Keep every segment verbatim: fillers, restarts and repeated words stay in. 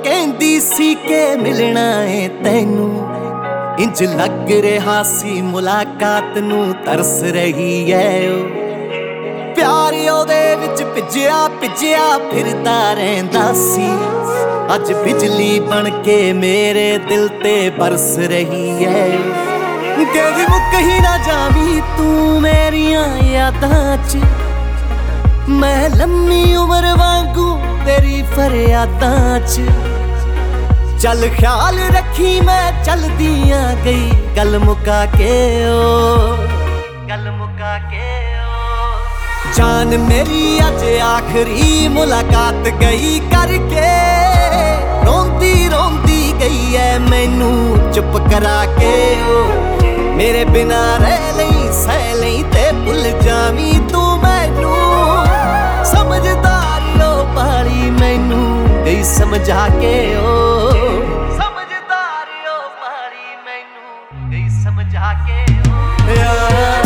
कहंदी सी के मिलना है तैनू, इंज लग रहा सी मुलाकात नू तरस रही है ओ। प्यार ओदे विच भिज्जिया भिज्जिया फिरदा रहिंदा सी, अज बिजली बन के मेरे दिल ते बरस रही है। कभी मुक ही ना जावी तू मेरियां यादां च, मैं लम्मी उम्र वांगू तेरी फरियादां च। चल ख्याल रखी मैं चलदियां गई गल मुका के ओ, गल मुका के ओ। जान मेरी अज आखिरी मुलाकात गई करके, रोंदी रोंदी गई है मैनू चुप करा के ओ। मेरे बिना रह लई सह लई ते भुल जावी तू मैनू, समझदारियो पाली मैनू गई समझा के ओ। समझदारियो पाली मैनू गई समझा के ओ यार।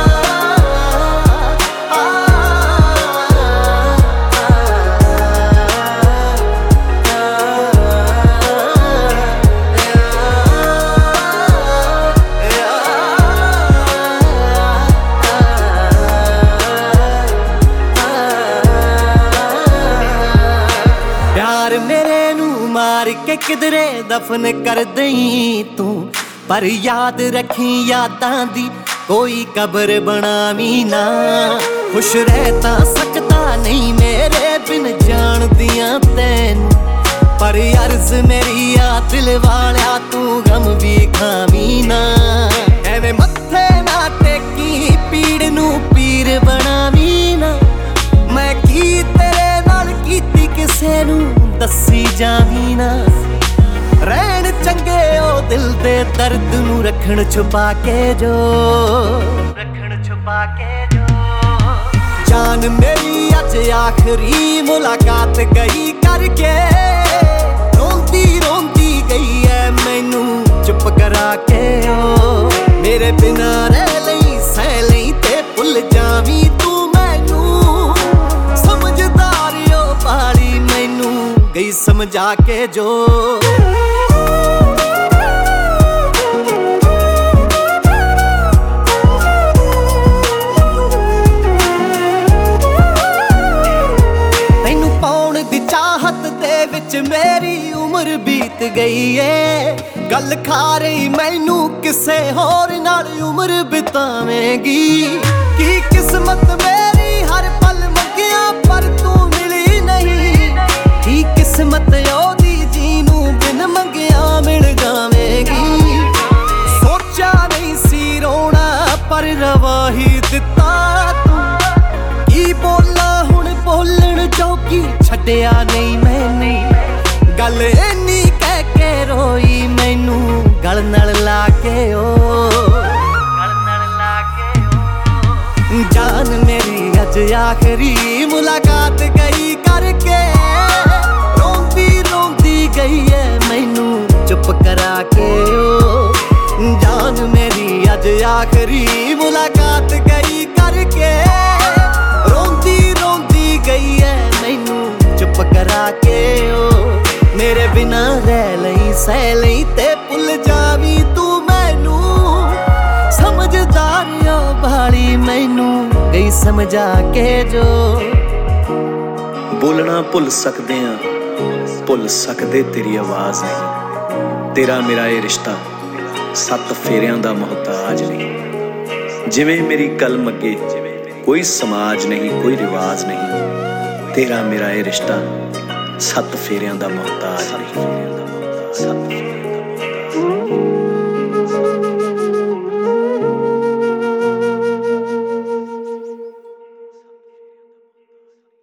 मेरे नू मार के किधरे दफन कर दई तू, पर याद रखी यादां दी कोई कब्र बनावी ना। खुश रहता सकता नहीं मेरे बिन जान दियां तैनू, पर अर्ज मेरी आ दिल वालिया तू गम भी खावी ना। एवें मत्थे ना टेकी पीड़ नू पीर बनावी ना, मैं की तेरे नाल कीती किसे नू दसी जावी ना। रहन चंगे ओ दिल दे दर्द नू रखन छुपा के जो, रखन छुपा के जो। जान मेरी अज आखिरी मुलाकात गई करके, रोंदी रोंदी गई है मैनू चुप करा के ओ। मेरे बिना रह लई सह लई ते भुल जावी तू मैनू, समझदारियो पाली मैनू गई समझा के जो। तैनू पाउण दी चाहत दे विच मेरी उम्र बीत गई है, गल खा रही मैनू किसे होर नाल उम्र बितावेंगी। की किस्मत मेरी हर पल मंगिया पर तू मिली नहीं, की किस्मत ओदी जीनू बिन मंगिया मिल जावेगी। सोचा नहीं सी रोना पर रवा ही दिता तू, की बोला हुण बोलण चौकी छड्डिया नहीं मैंने। गल इन्नी कह के रोई मैनू गल नाल ला के ओ, गल नाल ला के ओ। जान मेरी अज आखिरी मुलाकात गई करके, रोंदी रोंदी गई है मैनू चुप करा के ओ। जान मेरी अज आखिरी मुलाकात गई करके, रोंदी रोंदी गई है मैनू चुप करा के ओ। मेरे बिना रह लई सह लई ते भुल जावी तू मैनू, समझदारियों भाली मैनू गई समझा के जो। बोलना भुल सकदे आ, भुल सकदे तेरी आवाज़ नहीं। तेरा मेरा ये रिश्ता सत्त फेरियां दा मोहताज नहीं। जिवें मेरी कलम अगे कोई समाज नहीं, कोई रिवाज नहीं, तेरा मेरा ये रिश्ता सत्त फेरियां दा मोहताज नहीं।